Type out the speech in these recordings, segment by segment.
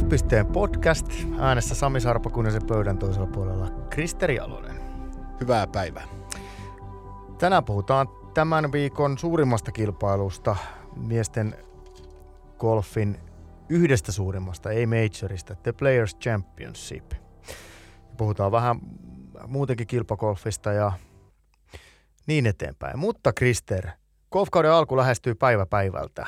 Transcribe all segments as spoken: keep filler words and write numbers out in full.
Golfpisteen podcast. Äänessä Sami Sarpakunen, se pöydän toisella puolella Kristeri Jalonen. Hyvää päivää. Tänään puhutaan tämän viikon suurimmasta kilpailusta, miesten golfin yhdestä suurimmasta, ei majorista, The Players Championship. Puhutaan vähän muutenkin kilpagolfista ja niin eteenpäin. Mutta Krister, golfkauden alku lähestyy päivä päivältä.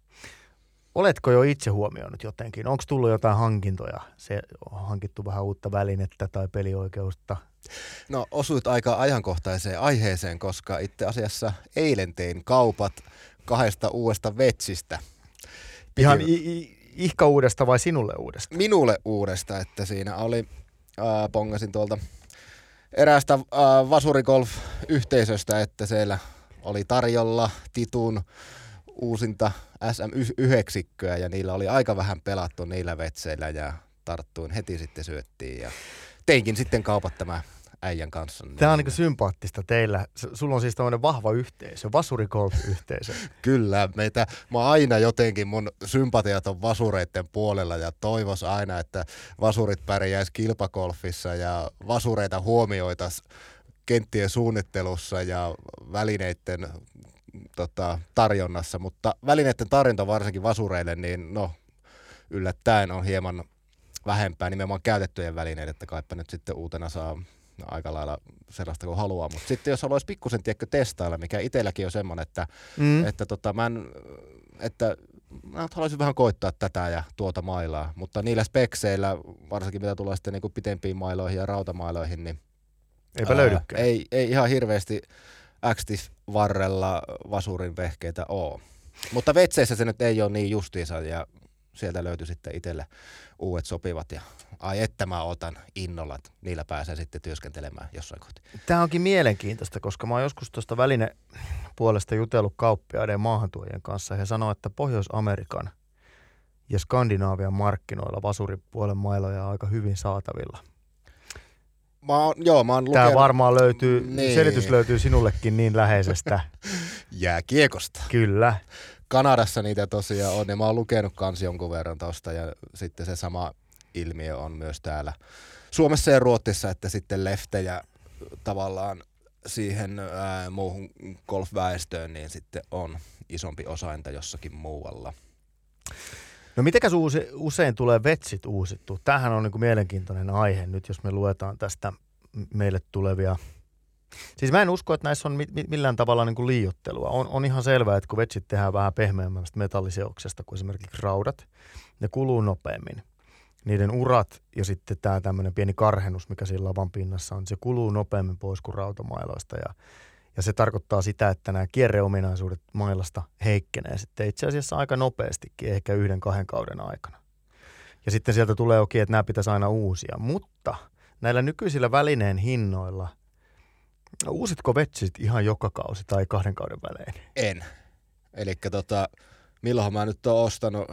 Oletko jo itse huomioinut jotenkin? Onko tullut jotain hankintoja? Se on hankittu vähän uutta välinettä tai pelioikeusta? No osuit aika ajankohtaiseen aiheeseen, koska itse asiassa eilen tein kaupat kahdesta uudesta vetsistä. Piti... Ihan i- ihka uudesta vai sinulle uudesta? Minulle uudesta, että siinä oli, äh, pongasin tuolta eräästä äh, Vasurigolf-yhteisöstä, että siellä oli tarjolla Titun uusinta S M yhdeksän ja niillä oli aika vähän pelattu niillä vetseillä ja tarttuin heti sitten syöttiin ja teinkin sitten kaupat tämä äijän kanssa. Tämä on niin sympaattista teillä. Sulla on siis tämmöinen vahva yhteisö, Vasurigolf-yhteisö. Kyllä, meitä, mä aina jotenkin mun sympatiat on vasureiden puolella ja toivos aina, että vasurit pärjäisi kilpagolfissa ja vasureita huomioitaisiin kenttien suunnittelussa ja välineiden Tota, tarjonnassa, mutta välineiden tarjonta varsinkin vasureille, niin no yllättäen on hieman vähempää nimenomaan käytettyjen välineiden, että kaipa nyt sitten uutena saa aika lailla sellaista kuin haluaa, mutta sitten jos haluaisi pikkusen tiedätkö testailla, mikä itselläkin on semmoinen, että, mm. että, tota, mä, en, että mä haluaisin vähän koittaa tätä ja tuota mailaa, mutta niillä spekseillä, varsinkin mitä tulee sitten niin kuin pitempiin mailoihin ja rautamailoihin, niin eipä löydykään. Ei, ei ihan hirveästi Active-varrella vasurin vehkeitä oo. Mutta vetseissä se nyt ei ole niin justiinsa ja sieltä löytyi sitten itselle uudet sopivat ja ai että mä otan innolla, että niillä pääsee sitten työskentelemään jossain kohti. Tämä onkin mielenkiintoista, koska mä oon joskus tuosta välinepuolesta jutellut kauppiaiden ja maahantuojien kanssa. He sanoo, että Pohjois-Amerikan ja Skandinaavian markkinoilla vasuripuolen mailoja on aika hyvin saatavilla. Mä oon, joo, mä oon lukenut. Tämä varmaan löytyy, niin. selitys löytyy sinullekin niin läheisestä. Jääkiekosta. Kyllä. Kanadassa niitä tosiaan on, ja mä oon lukenut kans jonkun verran tosta, ja sitten se sama ilmiö on myös täällä Suomessa ja Ruotsissa, että sitten leftejä tavallaan siihen ää, muuhun golfväestöön, niin sitten on isompi osainta jossakin muualla. No mitenkäs use, usein tulee vetsit uusittu? Tämähän on niin kuin mielenkiintoinen aihe nyt, jos me luetaan tästä meille tulevia. Siis mä en usko, että näissä on mi- millään tavalla niin kuin liioittelua. On, on ihan selvää, että kun vetsit tehdään vähän pehmeämmästä metalliseoksesta kuin esimerkiksi raudat, ne kuluu nopeammin. Niiden urat ja sitten tämä tämmöinen pieni karhennus, mikä siinä lavan pinnassa on, se kuluu nopeammin pois kuin rautamailoista ja Ja se tarkoittaa sitä, että nämä kierreominaisuudet mailasta heikkenee sitten itse asiassa aika nopeastikin, ehkä yhden kahden kauden aikana. Ja sitten sieltä tulee okei, että nämä pitäisi aina uusia. Mutta näillä nykyisillä välineen hinnoilla, uusitko vetsit ihan joka kausi tai kahden kauden välein? En. Elikkä tota, milloinhan mä nyt oon ostanut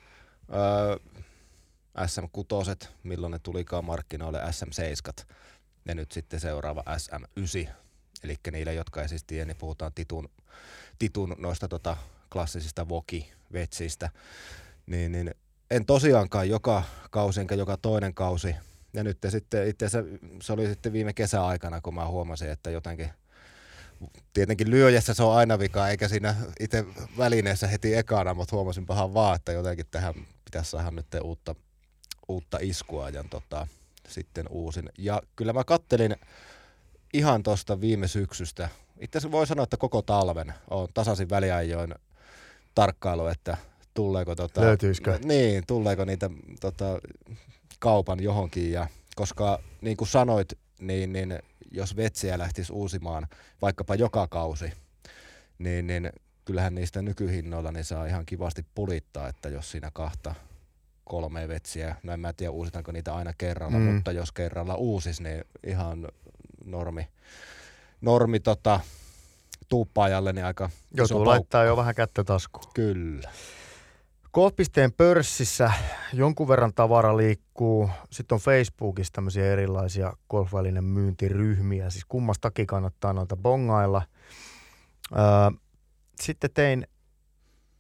öö, S M kuusi, milloin ne tulikaan markkinoille S M seitsemän, ja nyt sitten seuraava S M yhdeksän. Eli niille, jotka ei siis tiedä, niin puhutaan titun, titun noista tota, klassisista Voki-vetsistä. Niin, niin en tosiaankaan joka kausi enkä joka toinen kausi. Ja nyt sitten itse asiassa se oli sitten viime kesäaikana, kun mä huomasin, että jotenkin tietenkin lyöjässä se on aina vika, eikä siinä itse välineessä heti ekana, mutta huomasin pahan vaan, että jotenkin tähän pitäisi saada nyt uutta, uutta iskua ja tota, sitten uusin. Ja kyllä mä kattelin ihan tuosta viime syksystä. Itse asiassa voi sanoa, että koko talven on tasaisin väliajoin tarkkailu, että tuleeko tota, löytyisikö? Niin, tuleeko niitä tota, kaupan johonkin. Ja, koska niin kuin sanoit, niin, niin jos vetsiä lähtisi uusimaan vaikkapa joka kausi, niin, niin kyllähän niistä nykyhinnoilla niin saa ihan kivasti pulittaa, että jos siinä kahta kolme vetsiä, no en mä tiedä uusitaanko niitä aina kerralla, mm. mutta jos kerralla uusis, niin ihan normi, normi tota, tuuppaajalle niin aika joutuu laittaa jo vähän kättä taskuun. Kyllä. Golfpisteen pörssissä jonkun verran tavara liikkuu. Sitten on Facebookissa tämmöisiä erilaisia golfvälinen myyntiryhmiä. Siis kummastakin kannattaa noita bongailla. Sitten tein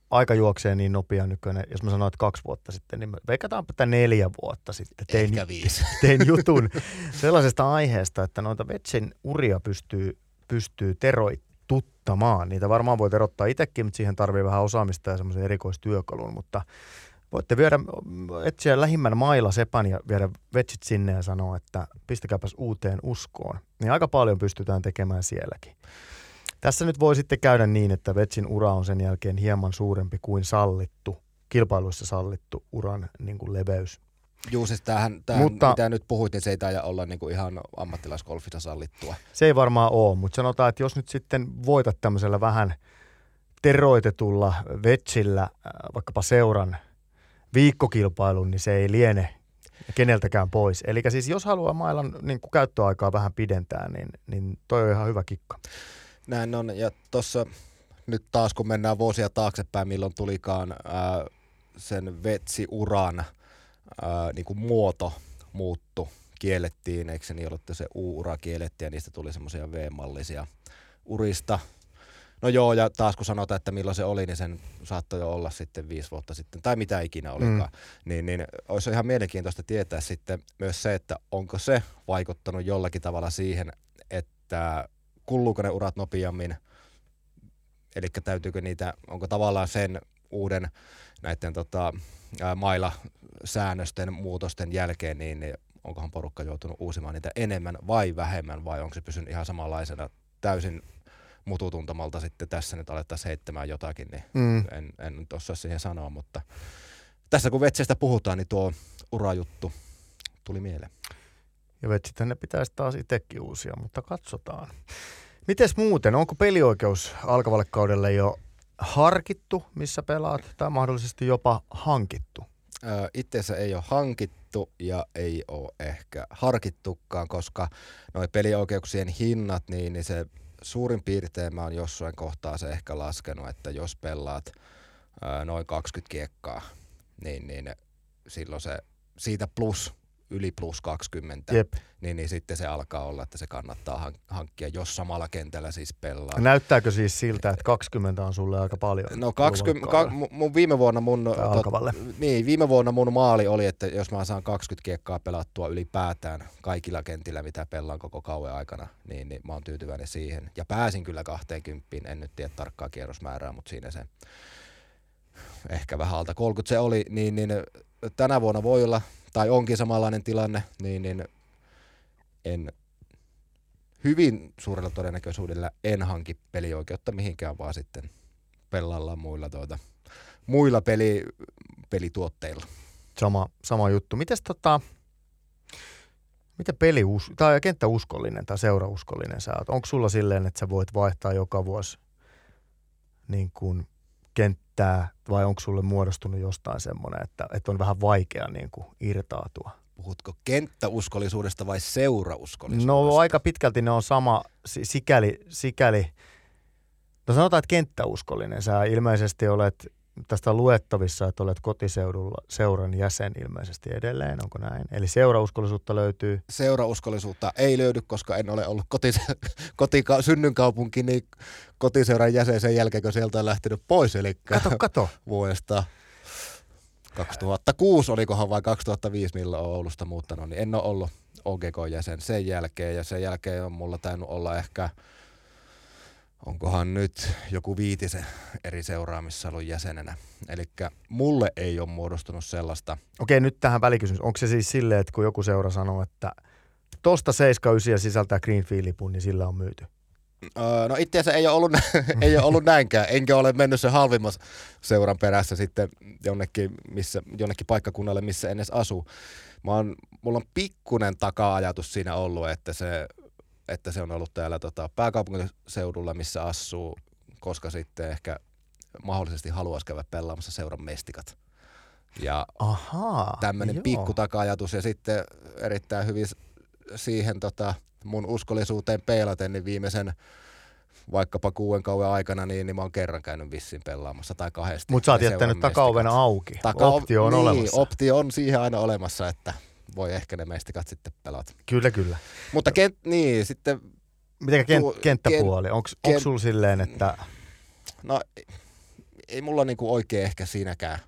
aika juoksee niin nopea nykyinen, jos mä sanoin, että kaksi vuotta sitten, niin veikataanpa tätä neljä vuotta sitten. Tein, Ehkä viisi. tein jutun sellaisesta aiheesta, että noita Vetsin uria pystyy, pystyy teroituttamaan. Niitä varmaan voi terottaa itsekin, mutta siihen tarvii vähän osaamista ja semmoisen erikoistyökalun, mutta voitte viedä, etsiä lähimmän mailla sepän ja viedä Vetsit sinne ja sanoa, että pistäkääpäs uuteen uskoon. Niin aika paljon pystytään tekemään sielläkin. Tässä nyt voi sitten käydä niin, että Vetsin ura on sen jälkeen hieman suurempi kuin sallittu, kilpailuissa sallittu uran niin kuin leveys. Juu, siis tämähän, tämähän mutta, mitä nyt puhuit, niin se ei taida olla niin kuin ihan ammattilaisgolfissa sallittua. Se ei varmaan ole, mutta sanotaan, että jos nyt sitten voitat tämmöisellä vähän teroitetulla Vetsillä vaikkapa seuran viikkokilpailun, niin se ei liene keneltäkään pois. Eli siis jos haluaa mailan niin kuin käyttöaikaa vähän pidentää, niin, niin toi on ihan hyvä kikka. Näin on, ja tuossa nyt taas kun mennään vuosia taaksepäin, milloin tulikaan ää, sen Vetsi-uran ää, niin kuin muoto muuttu, kiellettiin, eikö se niin ollut, että se U-ura kiellettiin ja niistä tuli semmoisia V-mallisia urista. No joo, ja taas kun sanotaan, että milloin se oli, niin sen saattoi jo olla sitten viisi vuotta sitten, tai mitä ikinä olikaan, mm. niin, niin olisi ihan mielenkiintoista tietää sitten myös se, että onko se vaikuttanut jollakin tavalla siihen, että kulluuko ne urat nopeammin, eli täytyykö niitä, onko tavallaan sen uuden näiden tota, ää, mailasäännösten muutosten jälkeen, niin, niin onkohan porukka joutunut uusimaan niitä enemmän vai vähemmän, vai onko se pysynyt ihan samanlaisena täysin mututuntamalta sitten tässä nyt alettaisiin heittämään jotakin, niin mm. en, en nyt osaa siihen sanoa, mutta tässä kun Vetsestä puhutaan, niin tuo urajuttu tuli mieleen. Ja Vetsithän ne pitäisi taas itsekin uusia, mutta katsotaan. Mites muuten, onko pelioikeus alkavalle kaudelle jo harkittu, missä pelaat, tai mahdollisesti jopa hankittu? Öö, itseensä ei ole hankittu ja ei ole ehkä harkittukaan, koska noi pelioikeuksien hinnat, niin, niin se suurin piirtein mä oon jossain kohtaa se ehkä laskenut, että jos pelaat ää, noin kaksikymmentä kiekkaa, niin, niin silloin se siitä plus, yli plus kaksikymmentä, niin, niin sitten se alkaa olla, että se kannattaa hankkia, jos samalla kentällä siis pelaa. Näyttääkö siis siltä, että kaksikymmentä on sulle aika paljon? No kaksikymmentä, ka, mun viime vuonna mun, tot, niin, viime vuonna mun maali oli, että jos mä saan kaksikymmentä kiekkaa pelattua ylipäätään kaikilla kentillä, mitä pelaan koko kauan aikana, niin, niin mä oon tyytyväinen siihen. Ja pääsin kyllä kaksikymmentä, en nyt tiedä tarkkaa kierrosmäärää, mutta siinä se ehkä vähän alta kolmekymmentä se oli, niin, niin tänä vuonna voi olla, tai onkin samanlainen tilanne, niin, niin en hyvin suurella todennäköisyydellä en hanki pelioikeutta mihinkään, vaan sitten pelaillaan muilla, tuota, muilla peli, pelituotteilla. Sama, sama juttu. Mites tota, miten peli tai kenttäuskollinen tai seurauskollinen sä oot? Onko sulla silleen, että sä voit vaihtaa joka vuosi niin kuin kenttää, vai onko sulle muodostunut jostain semmoinen, että, että on vähän vaikea niin kuin irtautua? Puhutko kenttäuskollisuudesta vai seurauskollisuudesta? No aika pitkälti ne on sama, sikäli, sikäli. No sanotaan, että kenttäuskollinen. Sä ilmeisesti olet, tästä luettavissa, että olet kotiseudulla seuran jäsen ilmeisesti edelleen, onko näin? Eli seurauskollisuutta löytyy? Seurauskollisuutta ei löydy, koska en ole ollut koti, koti, synnynkaupunki, niin kotiseuran jäsen sen jälkeen, kun sieltä on lähtenyt pois. Eli kato, kato. Vuodesta kaksituhattakuusi olikohan vai kaksituhattaviisi, milloin olen Oulusta muuttanut, niin en ole ollut O G K-jäsen sen jälkeen. Ja sen jälkeen on mulla tainnut olla ehkä, onkohan nyt joku viitisen eri seuraa, missä ollut jäsenenä. Eli mulle ei ole muodostunut sellaista. Okei, nyt tähän välikysymys. Onko se siis silleen, että kun joku seura sanoo, että tosta seitsemän yhdeksän sisältää Greenfield-lipun, niin sillä on myyty? Öö, no itse asiassa ei ole ollut, ei ole ollut näinkään, enkä ole mennyt sen halvimmas seuran perässä sitten jonnekin, missä, jonnekin paikkakunnalle, missä en edes asu. Mä oon, mulla on pikkunen taka-ajatus siinä ollut, että se, että se on ollut täällä tota, pääkaupunkiseudulla, missä asuu, koska sitten ehkä mahdollisesti haluaisi käydä pelaamassa seuran mestikat. Ja tämmöinen pikku taka-ajatus ja sitten erittäin hyvin siihen tota, mun uskollisuuteen peilaten, niin viimeisen vaikkapa kuuden kauan aikana, niin, niin mä oon kerran käynyt vissiin pelaamassa tai kahdesti. Mutta sä oot jättänyt takaovena auki. Taka- optio on niin, olemassa. Optio on siihen aina olemassa, että voi ehkä ne mestikat sitten pelata. Kyllä, kyllä. Mutta kent, niin, sitten... Mitenkä kent, kenttäpuoli? Onko kent, sulla silleen, että... No ei mulla niinku oikein ehkä siinäkään.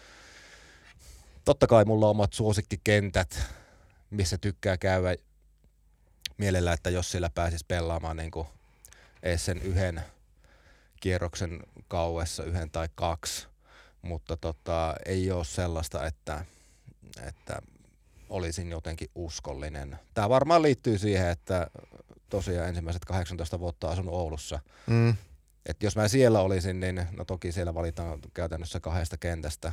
Totta kai mulla on omat suosikkikentät, missä tykkää käydä mielellä, että jos sillä pääsis pelaamaan niinku ees sen yhden kierroksen kauessa, yhden tai kaksi, mutta tota, ei ole sellaista, että, että olisin jotenkin uskollinen. Tämä varmaan liittyy siihen, että tosiaan ensimmäiset kahdeksantoista vuotta asunut Oulussa. Mm. Et jos mä siellä olisin, niin no toki siellä valitaan käytännössä kahdesta kentästä,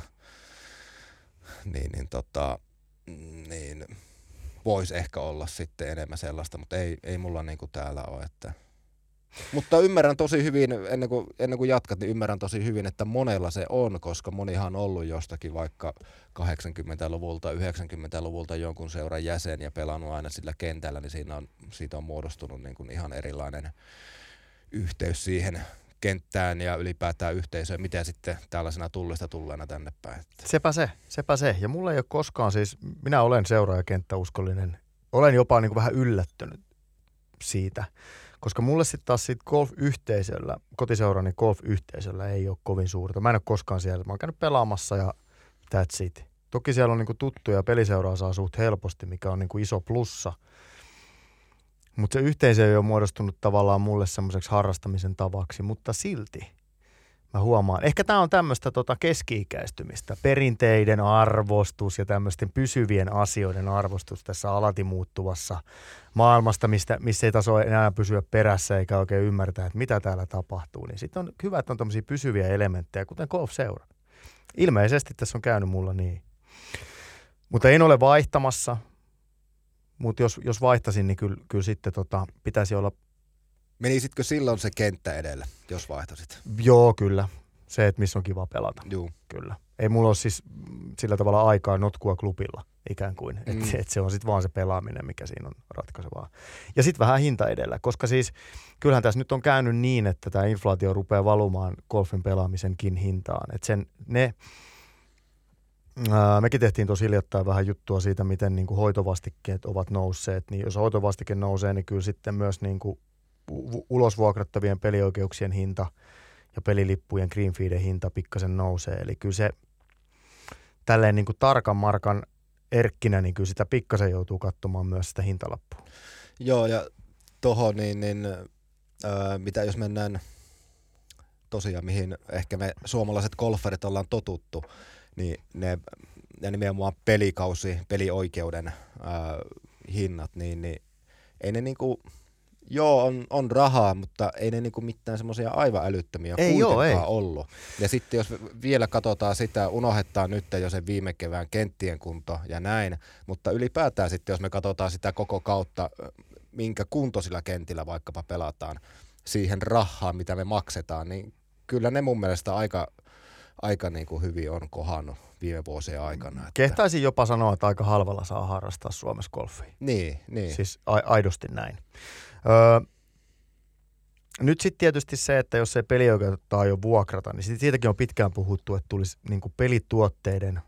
niin, niin, tota, niin voisi ehkä olla sitten enemmän sellaista, mutta ei, ei mulla niinku täällä ole. Että. Mutta ymmärrän tosi hyvin, ennen kuin, ennen kuin jatkat, niin ymmärrän tosi hyvin, että monella se on, koska monihan on ollut jostakin vaikka kahdeksankymmentäluvulta, yhdeksänkymmentäluvulta jonkun seuran jäsen ja pelannut aina sillä kentällä, niin siinä on, siitä on muodostunut niin kuin ihan erilainen yhteys siihen kenttään ja ylipäätään yhteisöön, mitä sitten tällaisena tullista tulleena tänne päin. Sepä se, sepä se. Ja mulla ei ole koskaan siis, minä olen seuraajakenttäuskollinen, olen jopa niin kuin vähän yllättynyt siitä, koska mulle sitten taas siitä golf-yhteisöllä, kotiseurani golf-yhteisöllä ei ole kovin suurta. Mä en ole koskaan siellä, mä oon käynyt pelaamassa ja that's it. Toki siellä on niin kuin tuttuja, peliseuraa saa suht helposti, mikä on niin kuin iso plussa. Mutta se yhteisö ei ole muodostunut tavallaan mulle semmoiseksi harrastamisen tavaksi, mutta silti mä huomaan. Ehkä tää on tämmöistä tota keski-ikäistymistä, perinteiden arvostus ja tämmöisten pysyvien asioiden arvostus tässä alati muuttuvassa maailmasta, mistä, missä ei taas ole enää pysyä perässä eikä oikein ymmärtää, että mitä täällä tapahtuu. Niin sitten on hyvä, että on tämmöisiä pysyviä elementtejä, kuten golf-seura. Ilmeisesti tässä on käynyt mulla niin. Mutta en ole vaihtamassa. Mutta jos, jos vaihtasin, niin kyllä, kyllä sitten tota, pitäisi olla... Menisitkö silloin se kenttä edellä, jos vaihtasit? Joo, kyllä. Se, että missä on kiva pelata. Joo. Kyllä. Ei mulla ole siis sillä tavalla aikaa notkua klubilla ikään kuin. Mm. Että et se on sitten vaan se pelaaminen, mikä siinä on ratkaisevaa. Ja sitten vähän hinta edellä, koska siis kyllähän tässä nyt on käynyt niin, että tämä inflaatio rupeaa valumaan golfin pelaamisenkin hintaan. Että sen ne... Ää, mekin tehtiin tosi hiljattain vähän juttua siitä, miten niin kuin hoitovastikkeet ovat nousseet. Niin jos hoitovastike nousee, niin kyllä sitten myös niin kuin ulosvuokrattavien pelioikeuksien hinta ja pelilippujen greenfeeden hinta pikkasen nousee. Eli kyllä se tälleen niin kuin tarkan markan erkkinä, niin kyllä sitä pikkasen joutuu katsomaan myös sitä hintalappua. Joo, ja tohon niin, niin ää, mitä jos mennään tosiaan, mihin ehkä me suomalaiset golfarit ollaan totuttu, niin ne, ne nimenomaan pelikausi, pelioikeuden ää, hinnat, niin, niin ei ne niinku, joo on, on rahaa, mutta ei ne niinku mitään semmoisia aivan älyttömiä ei kuitenkaan joo, ei. ollut. Ja sitten jos vielä katsotaan sitä, unohdetaan nyt jo sen viime kevään kenttien kunto ja näin, mutta ylipäätään sitten jos me katsotaan sitä koko kautta, minkä kuntoisilla kentillä vaikkapa pelataan siihen rahaan, mitä me maksetaan, niin kyllä ne mun mielestä aika... aika niin kuin hyvin on kohannut viime vuosien aikana. Että... Kehtaisin jopa sanoa, että aika halvalla saa harrastaa Suomessa golfia. Niin, niin. Siis a- aidosti näin. Öö, nyt sitten tietysti se, että jos ei pelioikeutta jo vuokrata, niin siitäkin on pitkään puhuttu, että tulisi niin kuin pelituotteiden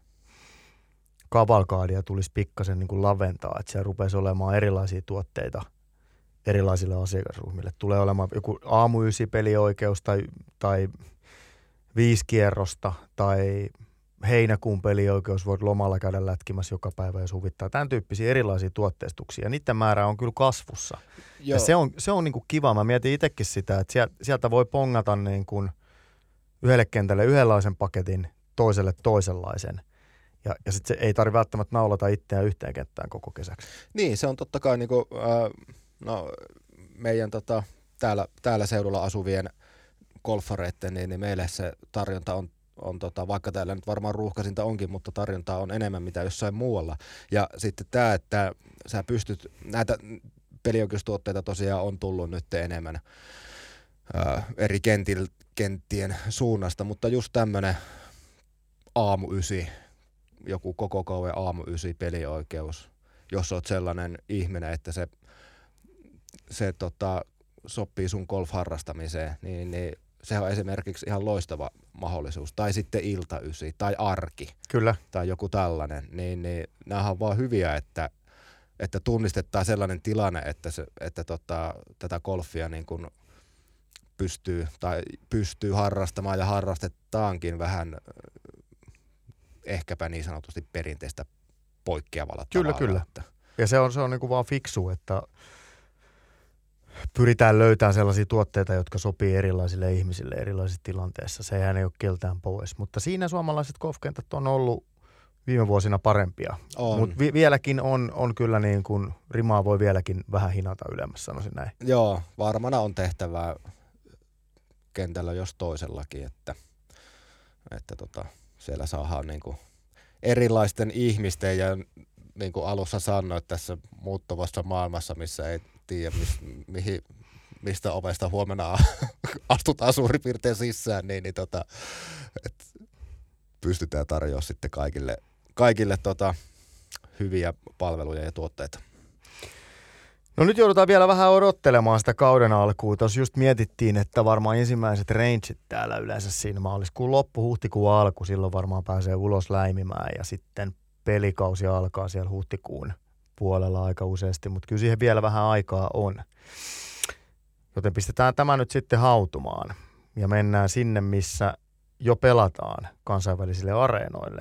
kavalkaadia tulisi pikkasen niin kuin laventaa, että siellä rupeisi olemaan erilaisia tuotteita erilaisille asiakasryhmille. Tulee olemaan joku aamuysi pelioikeus tai, tai viisi kierrosta tai heinäkuun pelioikeus, voit lomalla käydä lätkimässä joka päivä ja suvittaa. Tämän tyyppisiä erilaisia tuotteistuksia. Ja niiden määrä on kyllä kasvussa. Joo. Ja se on, se on niin kuin kiva. Mä mietin itsekin sitä, että sieltä voi pongata niin kuin yhdelle kentälle yhdenlaisen paketin, toiselle toisenlaisen. Ja, ja sitten se ei tarvitse välttämättä naulata itseään yhteen kenttään koko kesäksi. Niin, se on totta kai niin kuin, äh, no, meidän tota, täällä, täällä seudulla asuvien golfareitten, niin, niin meille se tarjonta on, on tota, vaikka täällä nyt varmaan ruuhkaisinta onkin, mutta tarjontaa on enemmän mitä jossain muualla. Ja sitten tämä, että sä pystyt, näitä pelioikeustuotteita tosiaan on tullut nyt enemmän ää, eri kentil, kenttien suunnasta, mutta just tämmönen aamuysi, joku koko kauan aamuysi pelioikeus, jos oot sellainen ihminen, että se, se tota, sopii sun golf-harrastamiseen, niin, niin se on esimerkiksi ihan loistava mahdollisuus. Tai sitten iltaysi tai arki. Kyllä. Tai joku tällainen. Niin, niin nämä on vaan hyviä, että, että tunnistetaan sellainen tilanne, että, se, että tota, tätä golfia niin kun pystyy, tai pystyy harrastamaan ja harrastetaankin vähän ehkäpä niin sanotusti perinteistä poikkeavalla kyllä, tavalla. Kyllä, että. kyllä. Ja se on, se on niin kuin vaan fiksu, että pyritään löytämään sellaisia tuotteita, jotka sopii erilaisille ihmisille erilaisissa tilanteissa. Sehän ei ole keltään pois. Mutta siinä suomalaiset golfkentät on ollut viime vuosina parempia. Mutta vi- vieläkin on, on kyllä niin kuin, rimaa voi vieläkin vähän hinata ylemmässä, sanoisin näin. Joo, varmana on tehtävää kentällä jos toisellakin, että, että tota, siellä saadaan niin kuin erilaisten ihmisten ja niin kuin alussa sanoit tässä muuttuvassa maailmassa, missä ei tiedä mis, mihin, mistä ovesta huomenna astutaan suurin piirtein sisään, niin, niin tota, et pystytään tarjoamaan sitten kaikille, kaikille tota, hyviä palveluja ja tuotteita. No nyt joudutaan vielä vähän odottelemaan sitä kauden alkuun. Tuossa just mietittiin, että varmaan ensimmäiset rangeit täällä yleensä siinä maaliskuun loppu, huhtikuun alku, silloin varmaan pääsee ulos läimimään ja sitten pelikausi alkaa siellä huhtikuun puolella aika useasti, mutta kyllä siihen vielä vähän aikaa on. Joten pistetään tämä nyt sitten hautumaan ja mennään sinne, missä jo pelataan kansainvälisille areenoille.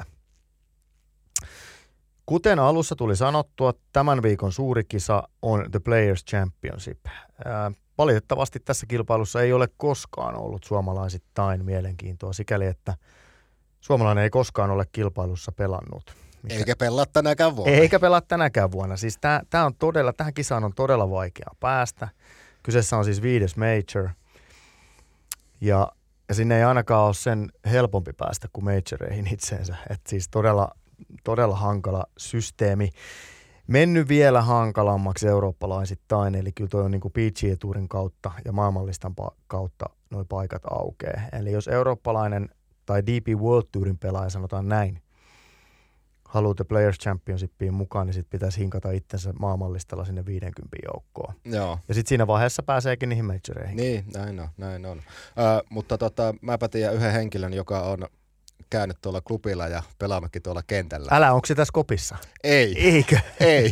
Kuten alussa tuli sanottua, tämän viikon suuri kisa on The Players Championship. Ää, valitettavasti tässä kilpailussa ei ole koskaan ollut suomalaisittain mielenkiintoa sikäli, että suomalainen ei koskaan ole kilpailussa pelannut. Mikä... Eikä pelaa tänäkään vuonna. Eikä pelaa tänäkään vuonna. Siis tää, tää on todella, tähän kisaan on todella vaikea päästä. Kyseessä on siis viides major. Ja, ja sinne ei ainakaan ole sen helpompi päästä kuin majoreihin itseensä. Et siis todella, todella hankala systeemi. Mennyt vielä hankalammaksi eurooppalaisittain. Eli kyllä toi on niin kuin P G A-tuurin kautta ja maailmanlistan pa- kautta nuo paikat aukeaa. Eli jos eurooppalainen tai D P World Tourin pelaaja, sanotaan näin, haluaa The Players Championshipiin mukaan, niin sitten pitäisi hinkata itsensä maailmanlistalla sinne viidenkymmenen joukkoon. Joo. Ja sitten siinä vaiheessa pääseekin niihin majoreihin. Niin, näin on, näin on. Ö, mutta tota, mäpä tiedän yhden henkilön, joka on käynyt tuolla klubilla ja pelaamäkin tuolla kentällä. Älä, onko se tässä kopissa? Ei. Eikö? Ei.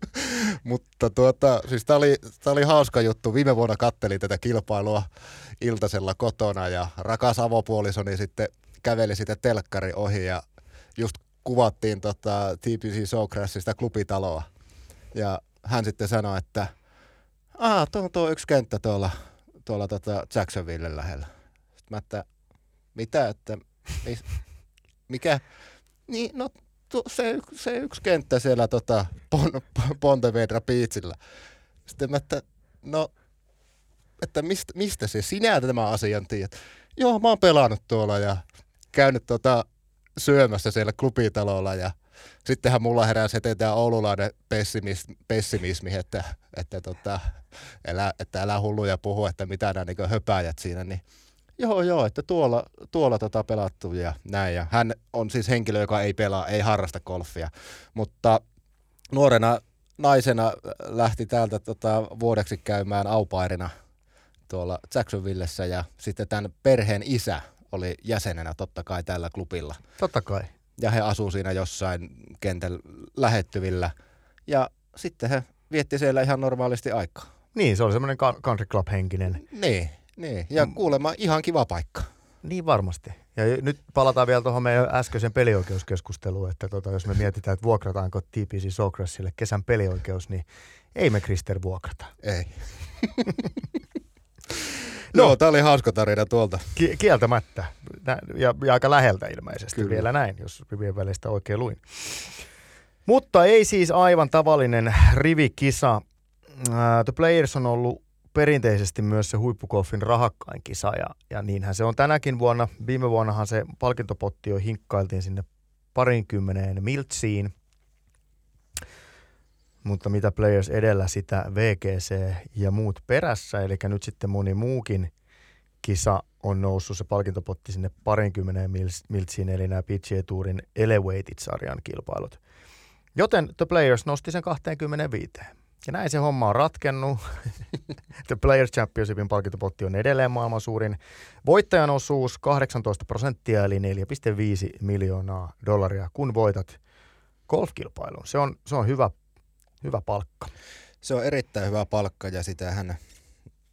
Mutta tuota, siis tää oli, tää oli hauska juttu. Viime vuonna kattelin tätä kilpailua iltasella kotona ja rakas avopuolisoni sitten käveli sitä telkkari ohi ja just kuvattiin tota T P C Sawgrassista klubitaloa. Ja hän sitten sanoi, että aah, tuo on tuo yksi kenttä tuolla, tuolla tota Jacksonvillen lähellä. Sitten mä, että mitä, että mis, mikä? Niin, no tu, se, se yksi kenttä siellä tota Pon, Ponte Vedra Beachillä. Sitten mä, että no, että mistä, mistä se sinä tämä asian tiedät? Joo, mä oon pelannut tuolla ja käynyt tota syömässä siellä klubitalolla ja sittenhän mulla heräsi eteen tämä oululainen pessimismi, pessimismi että, että, tota, älä, että älä hulluja puhu, että mitä nämä niin höpäjät siinä, niin joo joo, että tuolla, tuolla tota pelattu ja näin. Ja hän on siis henkilö, joka ei pelaa, ei harrasta golfia, mutta nuorena naisena lähti täältä tota, vuodeksi käymään aupairina tuolla Jacksonvillessä ja sitten tämän perheen isä oli jäsenenä totta kai tällä klubilla. Totta kai. Ja he asuu siinä jossain kentällä lähettyvillä. Ja sitten he vietti siellä ihan normaalisti aikaa. Niin, se oli semmoinen country club-henkinen. Niin, niin. Ja kuulemma ihan kiva paikka. Niin varmasti. Ja nyt palataan vielä tuohon meidän äskeisen pelioikeuskeskusteluun, että tota, jos me mietitään, että vuokrataanko T P C Sawgrassille kesän pelioikeus, niin ei me Krister vuokrata. Ei. No, Joo, tämä oli hauska tarina tuolta. Ki- kieltämättä. Ja, ja aika läheltä ilmeisesti. Kyllä. Vielä näin, jos rivien välistä oikein luin. Mutta ei siis aivan tavallinen rivikisa. The Players on ollut perinteisesti myös se huippugolfin rahakkain kisa, ja, ja niinhän se on tänäkin vuonna. Viime vuonnahan se palkintopotti jo hinkkailtiin sinne parinkymmeneen miltsiin. Mutta mitä Players edellä, sitä V G C ja muut perässä, eli nyt sitten moni muukin kisa on noussut se palkintopotti sinne parinkymmeneen miltsiin, eli nämä P G A-tuurin Elevated-sarjan kilpailut. Joten The Players nosti sen kaksikymmentäviisi. Ja näin se homma on ratkennut. The Players Championshipin palkintopotti on edelleen maailman suurin. Voittajan osuus kahdeksantoista prosenttia, eli neljä pilkku viisi miljoonaa dollaria, kun voitat golfkilpailun. Se on, se on hyvä Hyvä palkka. Se on erittäin hyvä palkka ja sitähän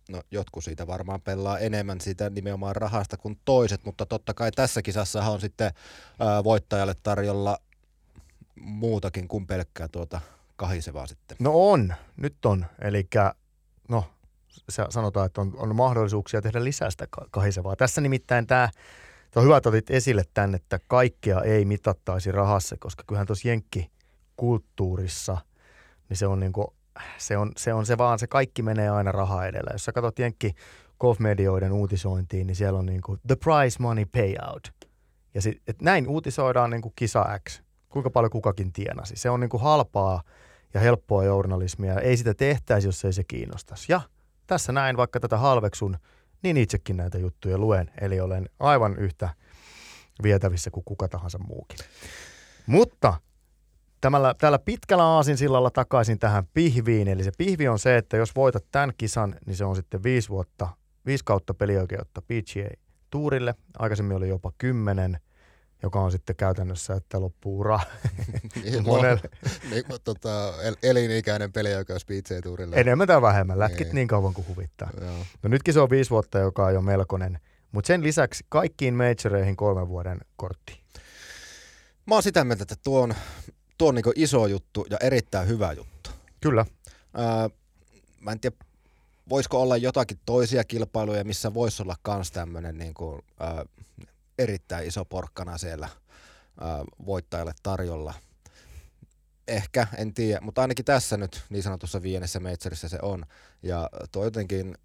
no jotkut siitä varmaan pelaa enemmän siitä nimenomaan rahasta kuin toiset, mutta totta kai tässä kisassahan on sitten ää, voittajalle tarjolla muutakin kuin pelkkää tuota kahisevaa sitten. No on, nyt on. Eli no, sanotaan, että on, on mahdollisuuksia tehdä lisää sitä kahisevaa. Tässä nimittäin tämä, on hyvä, että otit esille tämän, että kaikkea ei mitattaisi rahassa, koska kyllähän tuossa jenkkikulttuurissa, niin se on niinku, se on, se on se vaan, se kaikki menee aina raha edellä. Jos sä katsot jenkki golfmedioiden uutisointiin, niin siellä on niinku the prize money payout. Ja sit, et näin uutisoidaan niinku kisa X, kuinka paljon kukakin tienasi. Se on niinku halpaa ja helppoa journalismia. Ei sitä tehtäisi, jos ei se kiinnostaisi. Ja tässä näin, vaikka tätä halveksun, niin itsekin näitä juttuja luen. Eli olen aivan yhtä vietävissä kuin kuka tahansa muukin. Mutta tämällä, tällä pitkällä aasinsillalla takaisin tähän pihviin. Eli se pihvi on se, että jos voitat tämän kisan, niin se on sitten viisi vuotta, viisi kautta pelioikeutta P G A-tuurille. Aikaisemmin oli jopa kymmenen, joka on sitten käytännössä, että loppuu ura monelle. Niin, tota, elinikäinen pelioikeus P G A-tuurille. Enemmän tai vähemmän, lätkit niin kauan kuin huvittaa. Joo. No nytkin se on viisi vuotta, joka on jo melkoinen. Mutta sen lisäksi kaikkiin majoreihin kolmen vuoden kortti. Mä oon sitä mieltä, että tuo on, tuo on niinku iso juttu ja erittäin hyvä juttu. Kyllä. Öö, mä en tiedä, voisiko olla jotakin toisia kilpailuja, missä voisi olla kans tämmönen niinku, öö, erittäin iso porkkana siellä öö, voittajalle tarjolla. Ehkä, en tiedä, mutta ainakin tässä nyt niin sanotussa viidennessä majorissa se on. Ja tuo jotenkin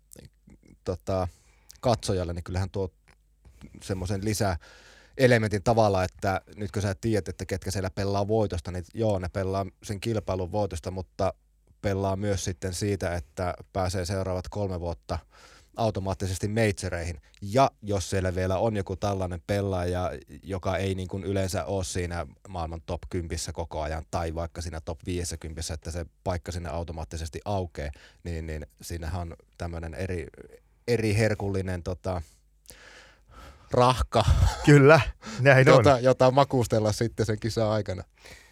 tota, katsojalle, niin kyllähän tuo semmoisen lisää elementin tavalla, että nyt kun sä tiedät, että ketkä siellä pelaa voitosta, niin joo, ne pelaa sen kilpailun voitosta, mutta pelaa myös sitten siitä, että pääsee seuraavat kolme vuotta automaattisesti majoreihin. Ja jos siellä vielä on joku tällainen pelaaja, joka ei niin kuin yleensä ole siinä maailman top kympissä koko ajan, tai vaikka siinä top viisikymmentä, että se paikka sinne automaattisesti aukeaa, niin, niin siinähän on tämmöinen eri, eri herkullinen tota, rahka, kyllä, näin jota, on. jota makustella sitten sen kisan aikana.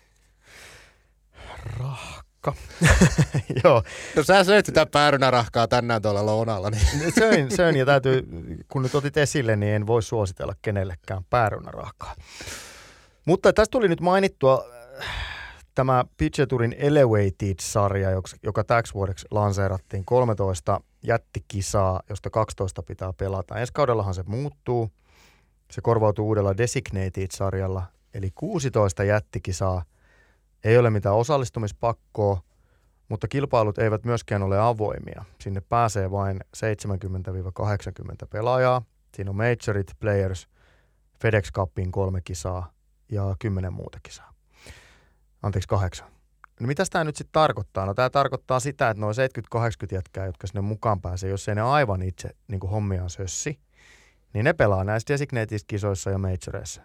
Rahka. Joo. No sä söit sitä päärynärahkaa tänään tuolla lounalla. Niin. Söin, söin ja täytyy, kun nyt otit esille, niin en voi suositella kenellekään päärynärahkaa. Mutta tässä tuli nyt mainittua tämä P G A Tourin Elevated-sarja, joka täksi vuodeksi lanseerattiin kolmetoista jättikisaa, josta kaksitoista pitää pelata. Ensi kaudellahan se muuttuu. Se korvautuu uudella Designated-sarjalla, eli kuusitoista jättikisaa. Ei ole mitään osallistumispakkoa, mutta kilpailut eivät myöskään ole avoimia. Sinne pääsee vain seitsemänkymmentä kahdeksankymmentä pelaajaa. Siinä on Majorit, Players, FedEx Cupin kolme kisaa ja kymmenen muuta kisaa. Anteeksi, kahdeksan. No mitä tämä nyt sitten tarkoittaa? No tämä tarkoittaa sitä, että noin seitsemänkymmentä kahdeksankymmentä jätkää, jotka sinne mukaan pääsee, jos ei ne aivan itse niin kuin hommiaan sössi, niin ne pelaa näissä Designated-kisoissa ja Majoreissa.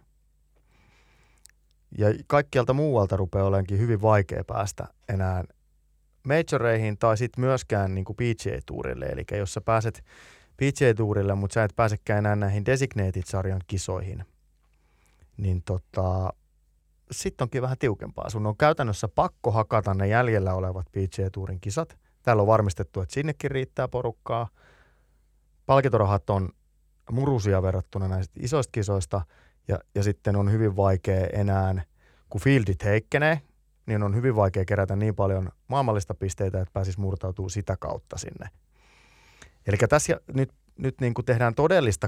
Ja kaikkialta muualta rupeaa olenkin hyvin vaikea päästä enää majoreihin tai sitten myöskään niin kuin P G A-tuurille. Eli jos sä pääset P G A-tuurille, mutta sä et pääsekään enää näihin Designated-sarjan kisoihin, niin tota, sitten onkin vähän tiukempaa. Sun on käytännössä pakko hakata ne jäljellä olevat P G A-tuurin kisat. Täällä on varmistettu, että sinnekin riittää porukkaa. Palkintorahat on murusia verrattuna näistä isoista kisoista. Ja, ja sitten on hyvin vaikea enää, kun fieldit heikkenee, niin on hyvin vaikea kerätä niin paljon maailmallista pisteitä, että pääsisi murtautua sitä kautta sinne. Eli tässä nyt, nyt niin kuin tehdään todellista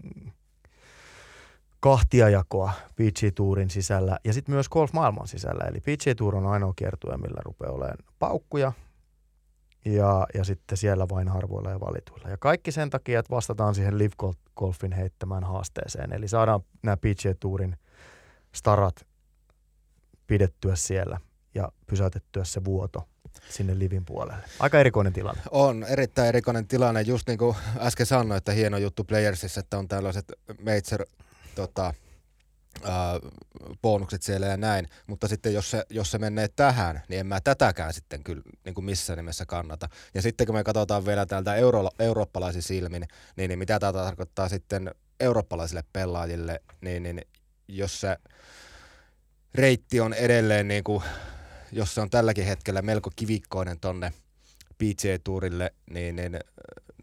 kahtiajakoa P G A-tuurin sisällä ja sitten myös golf-maailman sisällä. Eli P G A-tuur on ainoa kiertue, millä rupeaa olemaan paukkuja ja, ja sitten siellä vain harvoilla ja valituilla. Ja kaikki sen takia, että vastataan siihen Live Golfin heittämään haasteeseen. Eli saadaan nämä P G A-tuurin starat pidettyä siellä ja pysäytettyä se vuoto sinne Livin puolelle. Aika erikoinen tilanne. On erittäin erikoinen tilanne. Just niin kuin äsken sanoin, että hieno juttu Playersissa, että on tällaiset major tota, äh, bonukset siellä ja näin. Mutta sitten jos se, jos se menee tähän, niin en mä tätäkään sitten kyllä niin kuin missään nimessä kannata. Ja sitten kun me katsotaan vielä täältä euro, eurooppalaisin silmin, niin, niin mitä tämä tarkoittaa sitten eurooppalaisille pelaajille, niin, niin jos se reitti on edelleen, niin kuin, jos se on tälläkin hetkellä melko kivikkoinen tonne P G A-tuurille, niin, niin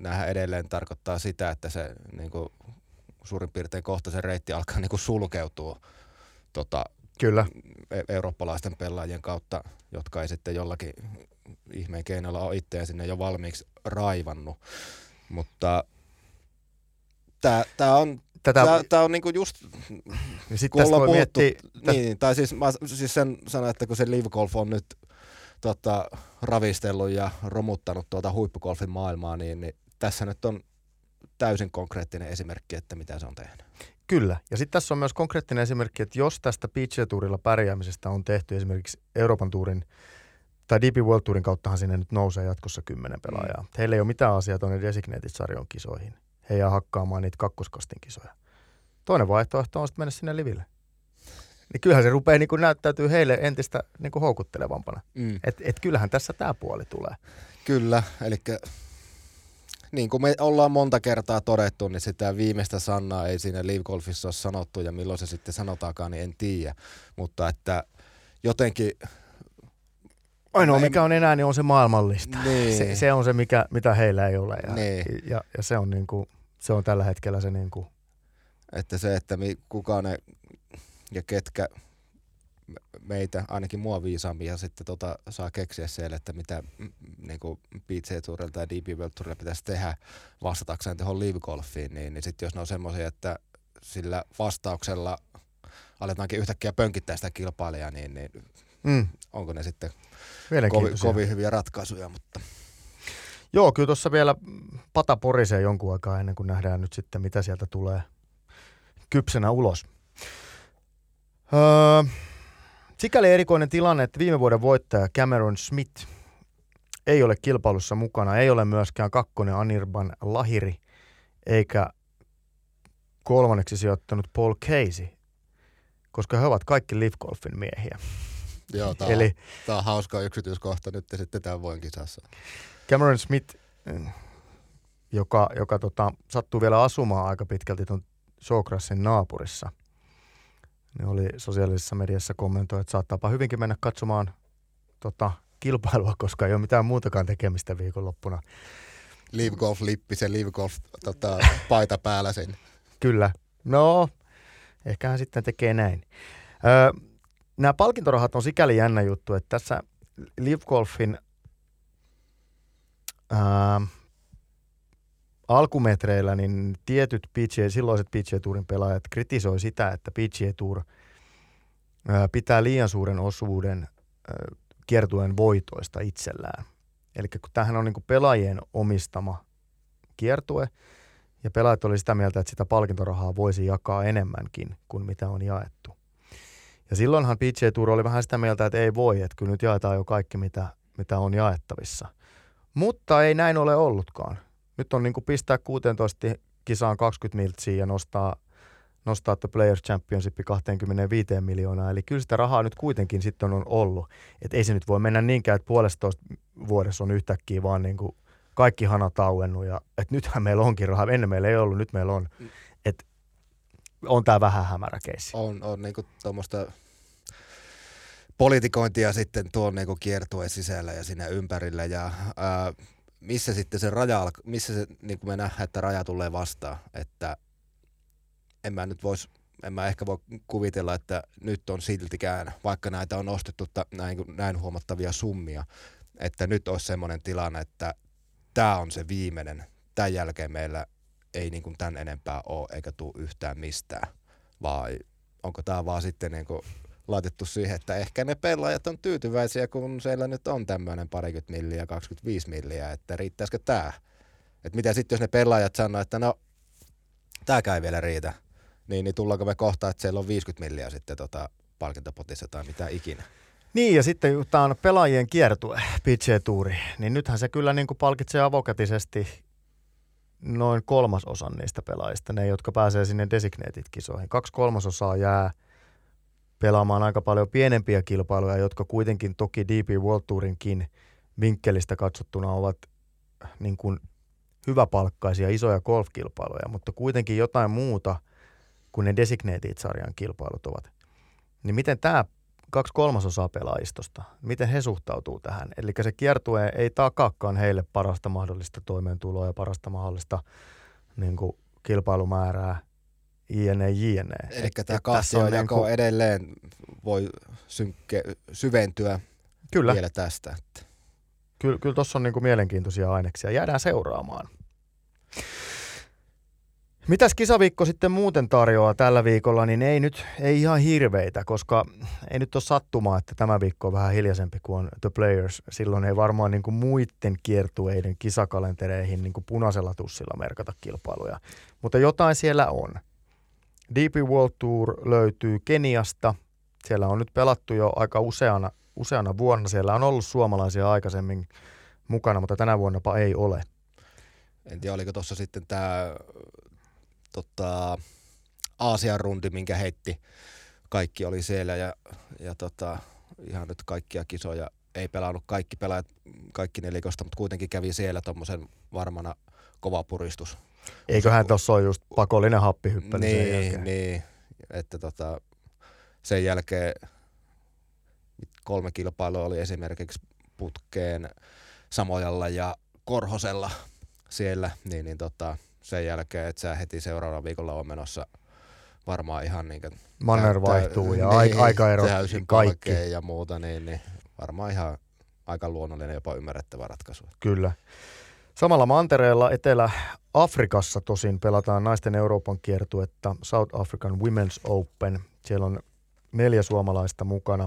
näähän edelleen tarkoittaa sitä, että se niin kuin, suurin piirtein kohta se reitti alkaa niin kuin sulkeutua tota, Kyllä. E- eurooppalaisten pelaajien kautta, jotka ei sitten jollakin ihmeen keinoilla ole itseään sinne jo valmiiksi raivannut. Mutta tää, tää on, Tätä... tää, tää on niinku just, kun ollaan puhuttu, miettiä... niin, tai siis mä siis sen sanon, että kun se Live Golf on nyt tota, ravistellut ja romuttanut tuota huippugolfin maailmaa, niin, niin tässä nyt on täysin konkreettinen esimerkki, että mitä se on tehnyt. Kyllä. Ja sitten tässä on myös konkreettinen esimerkki, että jos tästä P G A-tuurilla pärjäämisestä on tehty esimerkiksi Euroopan tuurin tai D P World Tourin kauttahan sinne nyt nousee jatkossa kymmenen pelaajaa. Mm. Heillä ei ole mitään asiaa tuonne Designated-sarjon kisoihin. He jää hakkaamaan niitä kakkoskastin kisoja. Toinen vaihtoehto on sitten mennä sinne liville. Niin kyllähän se rupeaa niin kuin näyttäytyy heille entistä niin kuin houkuttelevampana. Mm. Että et kyllähän tässä tämä puoli tulee. Kyllä, eli niin kuin me ollaan monta kertaa todettu, niin sitä viimeistä sanaa ei siinä Live Golfissa ole sanottu, ja milloin se sitten sanotaankaan, niin en tiedä. Mutta että jotenkin... Ainoa en... mikä on enää, niin on se maailmanlista. Niin. Se, se on se, mikä, mitä heillä ei ole. Ja, niin. ja, ja se, on niin kuin, se on tällä hetkellä se... Niin kuin... Että se, että kuka ne ja ketkä meitä, ainakin mua viisaampia, sitten tota, saa keksiä siellä, että mitä niin kuin P G A-tuurilla tai D P World Tourilla pitäisi tehdä vastatakseen tuohon Live Golfiin, niin, niin sitten jos ne on semmoisia, että sillä vastauksella aletaankin yhtäkkiä pönkittää sitä kilpailijaa, niin, niin mm. onko ne sitten kovin, kovin hyviä ratkaisuja. Mutta. Joo, kyllä tuossa vielä pata porisee jonkun aikaa ennen kuin nähdään nyt sitten, mitä sieltä tulee kypsenä ulos. Öö, sikäli erikoinen tilanne, että viime vuoden voittaja Cameron Smith ei ole kilpailussa mukana, ei ole myöskään kakkonen Anirban Lahiri, eikä kolmanneksi sijoittanut Paul Casey, koska he ovat kaikki Live Golfin miehiä. Joo, tämä Eli, on, on hauska yksityiskohta nyt sitten tämän vuoden kisassa. Cameron Smith, joka, joka tota, sattuu vielä asumaan aika pitkälti tuon Shawcrossin naapurissa, niin oli sosiaalisessa mediassa kommentoi, että saattaapa hyvinkin mennä katsomaan tota, kilpailua, koska ei ole mitään muutakaan tekemistä viikonloppuna. Live Golf-lippi, se Live Golf tota, paita päällä sen. Kyllä. No, ehkä hän sitten tekee näin. Öö, nämä palkintorahat on sikäli jännä juttu, että tässä Live Golfin öö, alkumetreillä niin tietyt P G A, silloiset P G A-tuurin pelaajat kritisoi sitä, että P G A-tuur öö, pitää liian suuren osuuden öö, kiertueen voitoista itsellään. Eli kun tämähän on niin kuin pelaajien omistama kiertue, ja pelaajat oli sitä mieltä, että sitä palkintorahaa voisi jakaa enemmänkin kuin mitä on jaettu. Ja silloinhan P G A Tour oli vähän sitä mieltä, että ei voi, että kyllä nyt jaetaan jo kaikki, mitä, mitä on jaettavissa. Mutta ei näin ole ollutkaan. Nyt on niin kuin pistää kuusitoista kisaan kaksikymmentä miltsiä ja nostaa, nostaa The Players Championship kaksikymmentäviisi miljoonaa. Eli kyllä sitä rahaa nyt kuitenkin sitten on ollut. Että ei se nyt voi mennä niinkään, että puolestoista vuodessa on yhtäkkiä vaan niin kuin kaikki hanat auennut. Ja että nythän meillä onkin rahaa. Ennen meillä ei ollut, nyt meillä on. Että on tää vähän hämärä keissi. On, on niinku tuommoista politikointia sitten tuon niinku kiertueen sisällä ja siinä ympärillä. Ja ää, missä sitten se raja, missä se, niinku me nähdään, että raja tulee vastaan. Että en mä nyt vois, en mä ehkä voi kuvitella, että nyt on siltikään, vaikka näitä on nostettu ta, näin, näin huomattavia summia, että nyt olisi semmoinen tilanne, että tämä on se viimeinen. Tämän jälkeen meillä ei niin kuin tämän enempää ole eikä tule yhtään mistään, vai onko tämä vaan sitten niin kuin laitettu siihen, että ehkä ne pelaajat on tyytyväisiä, kun siellä nyt on tämmöinen parikymmentä milliä, kaksikymmentäviisi milliä, että riittäisikö tämä? Että mitä sitten, jos ne pelaajat sanoo, että no, tämäkään ei vielä riitä, niin, niin tullaanko me kohta, että siellä on viisikymmentä milliä sitten tota palkintopotissa tai mitä ikinä? Niin, ja sitten kun tämä on pelaajien kiertue, P G A-tuuri, niin nythän se kyllä niin kuin palkitsee avokätisesti noin kolmasosan niistä pelaajista, ne jotka pääsee sinne designated-kisoihin. Kaksi kolmasosaa jää pelaamaan aika paljon pienempiä kilpailuja, jotka kuitenkin toki D P World Tourinkin vinkkelistä katsottuna ovat niin kuin hyväpalkkaisia isoja golfkilpailuja, mutta kuitenkin jotain muuta kuin ne designated-sarjan kilpailut ovat. Niin miten tämä kaksi kolmasosaa pelaajistosta. Miten he suhtautuu tähän? Eli se kiertue ei takaakaan heille parasta mahdollista toimeentuloa ja parasta mahdollista niin kuin kilpailumäärää, jne, jne. Eli tämä kahtiojako niin kuin edelleen voi synkke, syventyä kyllä. vielä tästä. Että. Kyllä, kyllä tuossa on niin kuin mielenkiintoisia aineksia. Jäädään seuraamaan. Mitäs kisaviikko sitten muuten tarjoaa tällä viikolla, niin ei nyt ei ihan hirveitä, koska ei nyt ole sattumaa, että tämä viikko on vähän hiljaisempi kuin on The Players. Silloin ei varmaan niin kuin muiden kiertueiden kisakalentereihin niin kuin punaisella tussilla merkata kilpailuja, mutta jotain siellä on. D P World Tour löytyy Keniasta. Siellä on nyt pelattu jo aika useana, useana vuonna. Siellä on ollut suomalaisia aikaisemmin mukana, mutta tänä vuonnapa ei ole. En tiedä, oliko tuossa sitten tämä tota, Aasian rundi, minkä heitti. Kaikki oli siellä ja, ja tota, ihan nyt kaikkia kisoja. Ei pelannut kaikki pelaajat, kaikki nelikosta, mutta kuitenkin kävi siellä tuommoisen varmana kova puristus. Eiköhän tuossa ole just pakollinen happihyppely niin, sen jälkeen. Niin, että tota, sen jälkeen kolme kilpailua oli esimerkiksi putkeen Samojalla ja Korhosella siellä, niin, niin tota, sen jälkeen, että sä heti seuraavalla viikolla on menossa varmaan ihan niin kuin manner vaihtuu ja niin, aikaerot kaikki ja muuta, niin, niin varmaan ihan aika luonnollinen, jopa ymmärrettävä ratkaisu. Kyllä. Samalla mantereella Etelä-Afrikassa tosin pelataan naisten Euroopan kiertuetta South African Women's Open. Siellä on neljä suomalaista mukana.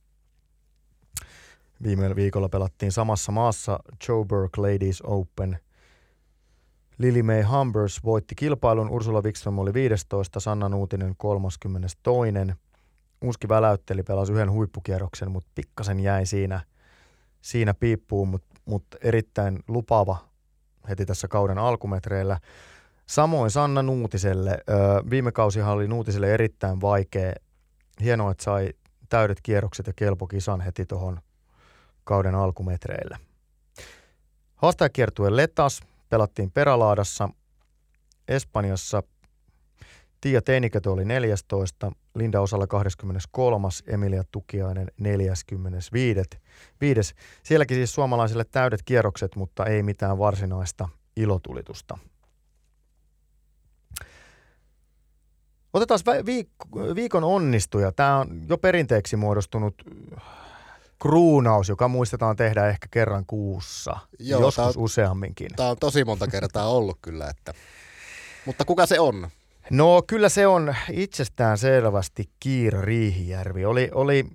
Viime viikolla pelattiin samassa maassa Joburg Ladies Open. Lily May Humbers voitti kilpailun, Ursula Wikström oli viidestoista, Sanna Nuutinen kolmaskymmenestoinen. Uski väläytteli, pelasi yhden huippukierroksen, mutta pikkasen jäi siinä, siinä piippuun, mutta mut erittäin lupaava heti tässä kauden alkumetreillä. Samoin Sanna Nuutiselle. Viime kausihan oli Nuutiselle erittäin vaikea. Hienoa, että sai täydet kierrokset ja kelpokisan heti tuohon kauden alkumetreillä. Haastajakiertue Letas pelattiin Perälaadassa. Espanjassa Tiia Teinikätö oli neljästoista, Linda Osala kaksikymmentäkolme, Emilia Tukiainen neljäskymmenesviides. Sielläkin siis suomalaisille täydet kierrokset, mutta ei mitään varsinaista ilotulitusta. Otetaan viik- viikon onnistuja. Tämä on jo perinteeksi muodostunut kruunaus, joka muistetaan tehdä ehkä kerran kuussa, Joo, joskus on, useamminkin. Tämä on tosi monta kertaa ollut kyllä. Että. Mutta kuka se on? No kyllä se on itsestään selvästi Kiira Riihijärvi. Oli, oli,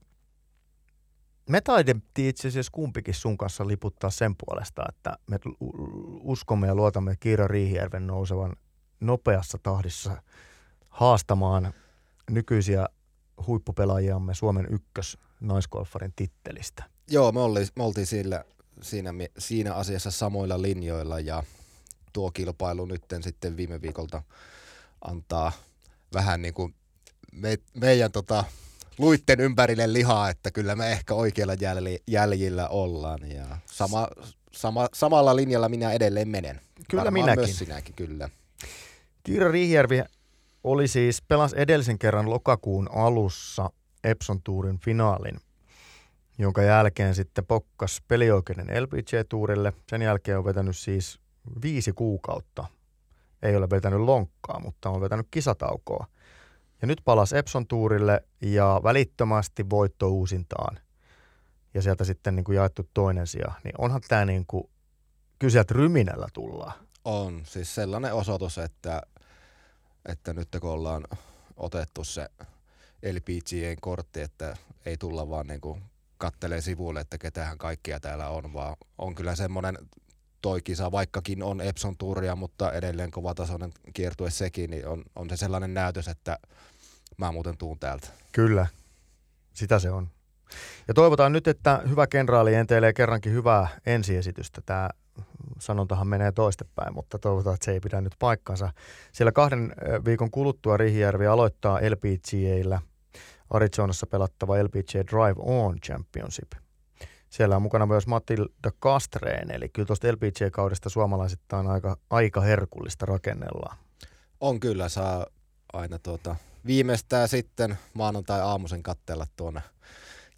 me taidettiin itse asiassa kumpikin sun kanssa liputtaa sen puolesta, että me uskomme ja luotamme Kiira Riihijärven nousevan nopeassa tahdissa haastamaan nykyisiä huippupelaajiamme Suomen ykkös naisgolfarin tittelistä. Joo, me, oli, me oltiin siinä, siinä, siinä asiassa samoilla linjoilla ja tuo kilpailu nytten sitten viime viikolta antaa vähän niin kuin me, meidän tota, luitten ympärille lihaa, että kyllä me ehkä oikealla jäljillä ollaan ja sama, sama, samalla linjalla minä edelleen menen. Kyllä Varmaan minäkin. Myös sinäkin, kyllä. Kiira Riihijärvi oli siis, pelasi edellisen kerran lokakuun alussa Epson Tourin finaalin, jonka jälkeen sitten pokkas pelioikeuden L P G A-tuurille. Sen jälkeen on vetänyt siis viisi kuukautta. Ei ole vetänyt lonkkaa, mutta on vetänyt kisataukoa. Ja nyt palasi Epson Tourille ja välittömästi voitto uusintaan. Ja sieltä sitten niin kuin jaettu toinen sija. Niin onhan tämä niin kuin, kyllä sieltä ryminällä tullaan. On, siis sellainen osoitus, että, että nyt kun ollaan otettu se L P G A-kortti, että ei tulla vaan niin kuin kattelee sivuille, että ketähän kaikkia täällä on, vaan on kyllä semmoinen toi kisa, vaikkakin on Epson Touria, mutta edelleen kovatasoinen kiertue sekin, niin on, on se sellainen näytös, että mä muuten tuun täältä. Kyllä, sitä se on. Ja toivotaan nyt, että hyvä kenraali enteilee kerrankin hyvää ensiesitystä. Tämä sanontahan menee toistepäin, mutta toivotaan, että se ei pidä nyt paikkansa. Siellä kahden viikon kuluttua Riihijärvi aloittaa L P G A:llä Arizonassa pelattava L P G A Drive On Championship. Siellä on mukana myös Matilda Kastreen, eli kyllä tuosta L P G A-kaudesta suomalaisittain aika, aika herkullista rakennellaan. On kyllä, saa aina tuota, viimeistään sitten maanantai-aamuisen katsella tuonne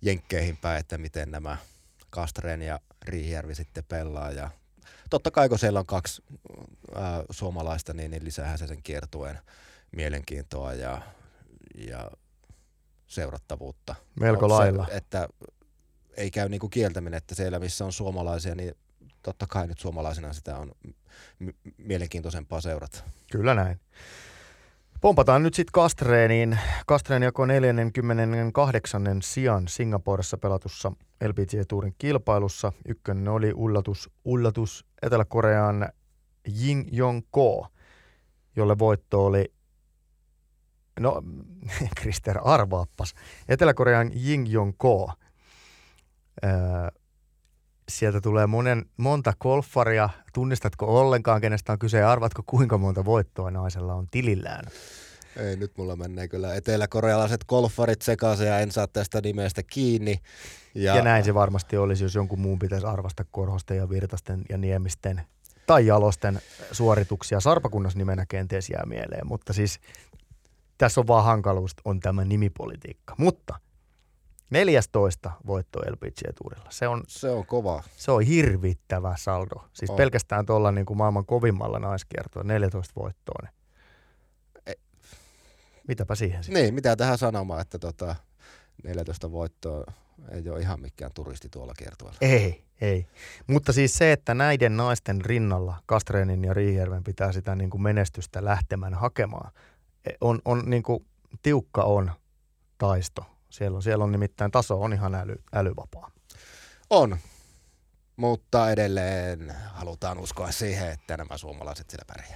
jenkkeihin päin, että miten nämä Castrén ja Riihijärvi sitten pelaa. Ja totta kai kun siellä on kaksi ää, suomalaista, niin, niin lisäähän se sen kiertueen mielenkiintoa ja, ja seurattavuutta. Melko on lailla. Se, että ei käy niinku kieltäminen, että siellä missä on suomalaisia, niin totta kai nyt suomalaisena sitä on m- mielenkiintoisempaa seurata. Kyllä näin. Pompataan nyt sitten Castréniin. Castrén jakoi neljäskymmeneskahdeksas sijan Singaporessa pelatussa L P G A Tourin kilpailussa. Ykkönen oli ullatus, ullatus Etelä-Korean Jin Yong Ko, jolle voitto oli, no Krister arvaappas, Etelä-Korean Jin Yong Ko. Öö, sieltä tulee monen, monta golfaria. Tunnistatko ollenkaan, kenestä on kyse, ja arvatko kuinka monta voittoa naisella on tilillään? Ei, nyt mulla menee kyllä eteläkorealaiset golfarit sekaisin ja en saa tästä nimestä kiinni. Ja, ja näin se varmasti olisi, jos jonkun muun pitäisi arvasta Korhosten ja Virtasten ja Niemisten tai Jalosten suorituksia. Sarpakunnas nimenä kenties jää mieleen, mutta siis tässä on vaan hankaluus, on tämä nimipolitiikka. Mutta neljästoista voitto L P G A-tuurilla. Se on, se on kova. Se on hirvittävä saldo. Siis on. Pelkästään tuolla niin kuin maailman kovimmalla naiskiertoa, neljätoista voittoa. E- Mitäpä siihen sitten? Niin, mitä tähän sanomaan, että tota, neljätoista voittoa ei ole ihan mikään turisti tuolla kiertueella. Ei, ei. Mutta siis se, että näiden naisten rinnalla Castrénin ja Riihijärven pitää sitä niin kuin menestystä lähtemään hakemaan, on, on niin kuin tiukka on taisto. Siellä on, siellä on nimittäin taso on ihan äly, älyvapaa. On, mutta edelleen halutaan uskoa siihen, että nämä suomalaiset siellä pärjää.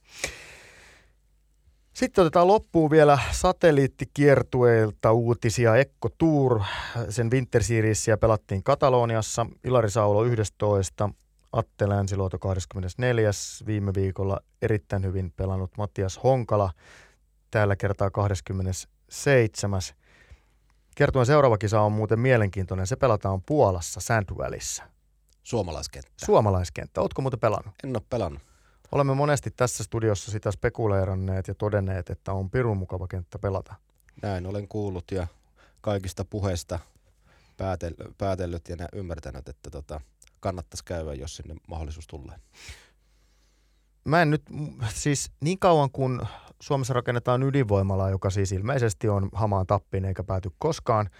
Sitten otetaan loppuun vielä satelliittikiertueilta uutisia. Ekko Tour, sen Winter Seriesia pelattiin Kataloniassa. Ilari Saulo yhdestoista, Atte Länsiluoto kahdeskymmenesneljäs Viime viikolla erittäin hyvin pelannut Matias Honkala. Tällä kertaa kahdeskymmenesseitsemäs Kiertueen seuraava kisa on muuten mielenkiintoinen. Se pelataan Puolassa, Sandvalleyssä. Suomalaiskenttä. Suomalaiskenttä. Ootko muuten pelannut? En ole pelannut. Olemme monesti tässä studiossa sitä spekuleeranneet ja todenneet, että on pirun mukava kenttä pelata. Näin olen kuullut ja kaikista puheista päätel- päätellyt ja ymmärtänyt, että tota, kannattaisi käydä, jos sinne mahdollisuus tulee. Mä en nyt, siis niin kauan kun Suomessa rakennetaan ydinvoimalaa, joka siis ilmeisesti on hamaan tappiin eikä pääty koskaan.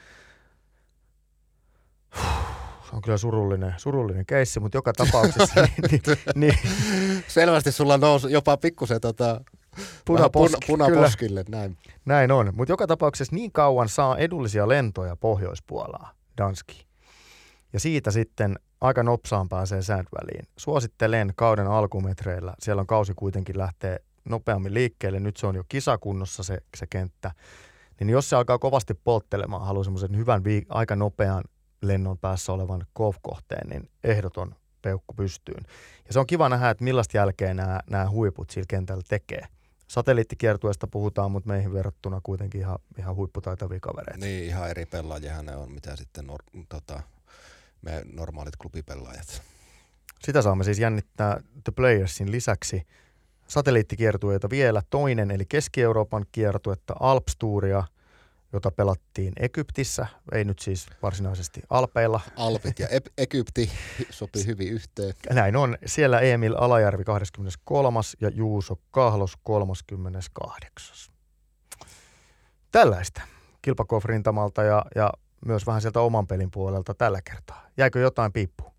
Se on kyllä surullinen, surullinen keissi, mutta joka tapauksessa niin, niin, niin, selvästi sulla nousi jopa pikkusen tota, punaposki, puna, punaposkille. Näin. näin on, mutta joka tapauksessa niin kauan saa edullisia lentoja Pohjoispuolaa, Danskiin. Ja siitä sitten aika nopsaan pääsee Sandvalleyin. Suosittelen kauden alkumetreillä. Siellä on kausi kuitenkin lähtee nopeammin liikkeelle. Nyt se on jo kisakunnossa se, se kenttä. Niin jos se alkaa kovasti polttelemaan, haluaa semmoisen hyvän viik- aika nopean lennon päässä olevan golf-kohteen, niin ehdoton peukku pystyyn. Ja se on kiva nähdä, että millaista jälkeä nämä, nämä huiput sillä kentällä tekee. Satelliittikiertueesta puhutaan, mutta meihin verrattuna kuitenkin ihan, ihan huipputaitavia kavereita. Niin, ihan eri pelaajia ne on, mitä sitten nor- tota, me normaalit klubipelaajat. Sitä saamme siis jännittää The Playersin lisäksi. Satelliittikiertueita vielä toinen, eli Keski-Euroopan kiertuetta Alps Touria, jota pelattiin Egyptissä, ei nyt siis varsinaisesti Alpeilla. Alpit ja e- Egypti sopii hyvin yhteen. Näin on. Siellä Emil Alajärvi kahdeskymmeneskolmas ja Juuso Kahlos kolmaskymmeneskahdeksas. Tällaista kilpakoof-rintamalta ja, ja myös vähän sieltä oman pelin puolelta tällä kertaa. Jäikö jotain piippuun?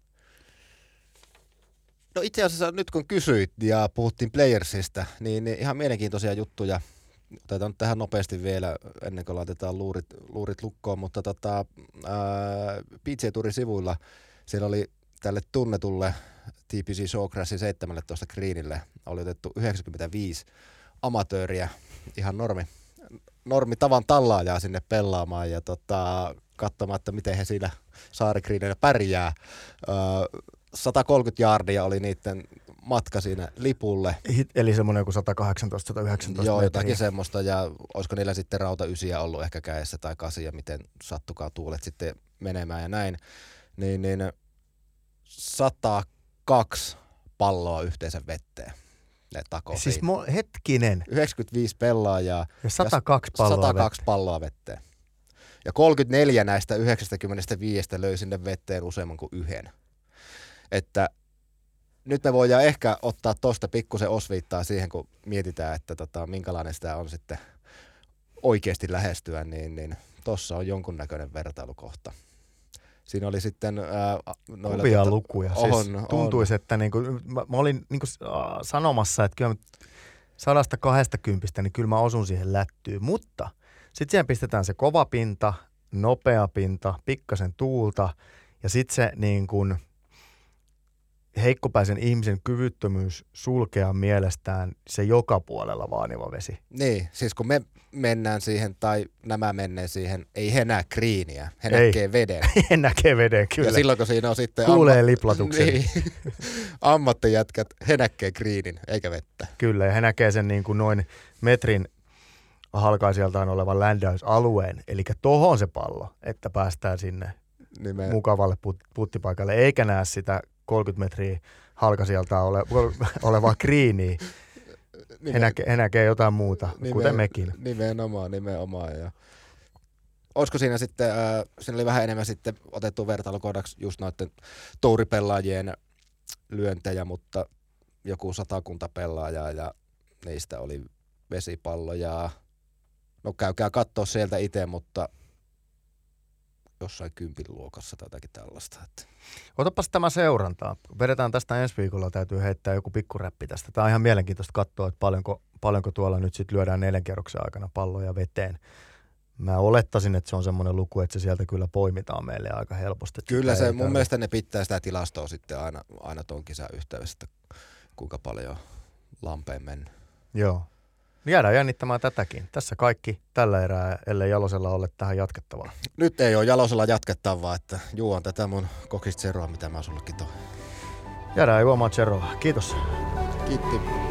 No itse asiassa nyt kun kysyit ja puhuttiin Playersista, niin ihan mielenkiintoisia juttuja. Otetaan nyt tähän nopeasti vielä ennen kuin laitetaan luurit, luurit lukkoon, mutta tota, ää, P G A Tourin sivuilla siellä oli tälle tunnetulle T P C Showcrashin seitsemäntoista greenille oli otettu yhdeksänkymmentäviisi amatööriä, ihan normi, normi tavan tallaajaa sinne pelaamaan ja tota, katsomaan, että miten he siinä saarigreenillä pärjää. Ää, sata kolmekymmentä jaardia oli niiden matka siinä lipulle. Eli semmoinen joku sata kahdeksantoista sata yhdeksäntoista Joo, metriä. jotakin semmoista, ja olisiko niillä sitten rauta ysiä ollut ehkä kädessä tai kasi, ja miten sattukaa tuulet sitten menemään ja näin. Niin, niin sata kaksi palloa yhteensä vetteen. Ne takoo Siis siitä. mo- hetkinen. yhdeksänkymmentäviisi pelaajaa Ja sata kaksi palloa sata kaksi vetteen. palloa vetteen. Ja kolmekymmentäneljä näistä yhdeksänkymmentäviisi löi sinne veteen useamman kuin yhden. Että nyt me voidaan ehkä ottaa tuosta pikkusen osviittaa siihen, kun mietitään, että tota, minkälainen sitä on sitten oikeasti lähestyä, niin, niin tuossa on jonkunnäköinen vertailukohta. Siinä oli sitten Ää, kovia tota, lukuja. On, siis tuntuisi, on. että niinku, mä, mä olin niinku, äh, sanomassa, että kyllä sadasta kahdestakymmentä, niin kyllä mä osun siihen lättyyn. Mutta sitten siihen pistetään se kova pinta, nopea pinta, pikkasen tuulta ja sitten se niin kuin heikkopäisen ihmisen kyvyttömyys sulkea mielestään se joka puolella vaaniva vesi. Niin, siis kun me mennään siihen tai nämä menee siihen, ei he näe kriiniä, he ei. näkee veden. He näkee veden, kyllä. Ja silloin kun siinä on sitten kuulee amma... liplatuksen. Niin. Ammattijätkät, he näkee kriinin eikä vettä. Kyllä, ja he näkee sen niin kuin noin metrin halkaisijaltaan olevan ländäysalueen, eli tohon se pallo, että päästään sinne Nimen. mukavalle put- puttipaikalle, eikä näe sitä kolmekymmentä metriä halkaisijaltaan ole, olevaa kriiniä. He näkee, he näkee jotain muuta, Nimen, kuten mekin. Nimenomaan, nimenomaan. Ja olisiko siinä sitten, äh, siinä oli vähän enemmän sitten otettu vertailukohdaksi just noiden touripelaajien lyöntejä, mutta joku satakunta pelaajaa ja niistä oli vesipalloja. No käykää katsoa sieltä itse, mutta jossain kympin luokassa tai jotakin tällaista. Että. Otapas tämä seurantaa. Vedetään tästä ensi viikolla, täytyy heittää joku pikkuräppi tästä. Tämä on ihan mielenkiintoista katsoa, että paljonko, paljonko tuolla nyt sitten lyödään neljän kierroksen aikana palloja veteen. Mä olettaisin, että se on semmoinen luku, että se sieltä kyllä poimitaan meille aika helposti. Kyllä se, mun mielestä ne pitää sitä tilastoa sitten aina, aina ton kisan yhteydessä, kuinka paljon lampeen mennä. Joo. Jäädään jännittämään tätäkin. Tässä kaikki tällä erää, ellei Jalosella ole tähän jatkettavaa. Nyt ei ole Jalosella jatkettavaa, että juon tätä mun kokista zeroa, mitä mä sullekin toin. Jäädään juomaan zeroa. Kiitos. Kiitti.